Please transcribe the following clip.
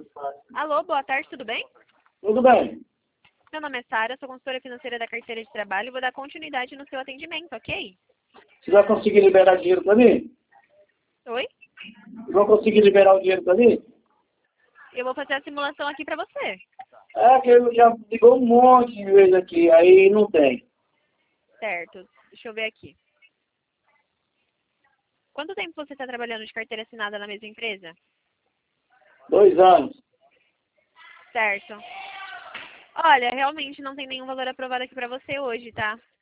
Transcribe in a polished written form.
Alô, boa tarde, tudo bem? Tudo bem. Meu nome é Sara, sou consultora financeira da carteira de trabalho e vou dar continuidade no seu atendimento, ok? Você vai conseguir liberar dinheiro para mim? Oi? Vão conseguir liberar o dinheiro para mim? Eu vou fazer a simulação aqui pra você. É que eu já ligou um monte de vezes aqui, aí não tem. Certo, deixa eu ver aqui. Quanto tempo você está trabalhando de carteira assinada na mesma empresa? 2 anos. Certo. Olha, realmente não tem nenhum valor aprovado aqui pra você hoje, tá?